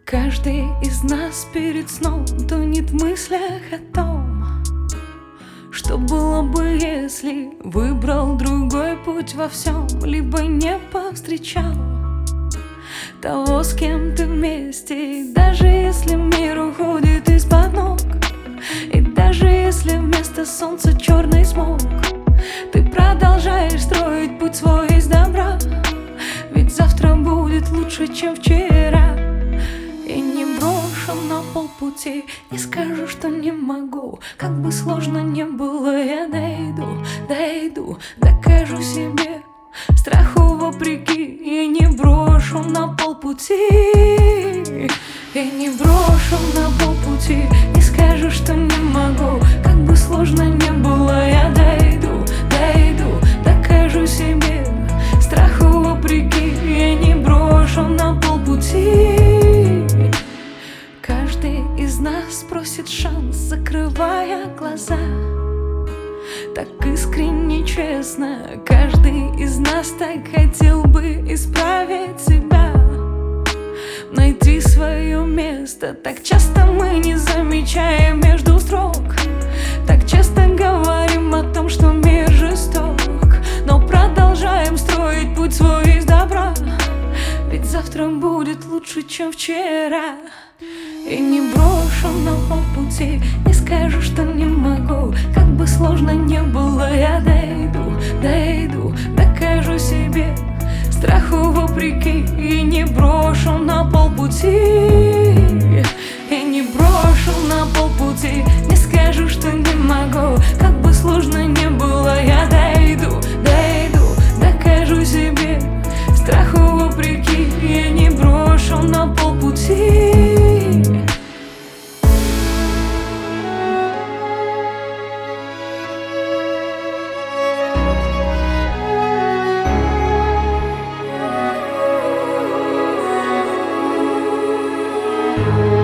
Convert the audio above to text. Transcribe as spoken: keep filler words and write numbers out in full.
Каждый из нас перед сном тонет в мыслях о том, что было бы, если выбрал другой путь во всем, либо не повстречал того, с кем ты вместе. И даже если мир уходит из-под ног, и даже если вместо солнца черный смог, ты продолжаешь строить путь свой из добра, ведь завтра будет лучше, чем вчера. И не брошу на полпути, не скажу, что не могу. Как бы сложно не было, я дойду, дойду, докажу себе, страху вопреки. И не брошу на полпути, и не брошу на полпути, не скажу, что не могу. Как бы сложно не было, я дойду, дойду, докажу себе, страху вопреки. Я не брошу на полпути. Каждый из нас просит шанс, закрывая глаза, так искренне, честно. Каждый из нас так хотел бы исправить себя, найти свое место. Так часто мы не замечаем между строк, так часто говорим о том, что мир жесток, но продолжаем строить путь свой из добра, ведь завтра будет лучше, чем вчера. И не брошу на полпути, не скажу, что не могу. Как бы сложно не было, я дойду, дойду, докажу себе, страху вопреки. И не брошу на полпути, и не брошу на полпути, не скажу, что не могу. Как бы сложно не было, я дойду, дойду, докажу себе, страху вопреки. Я не брошу на полпути. Thank you.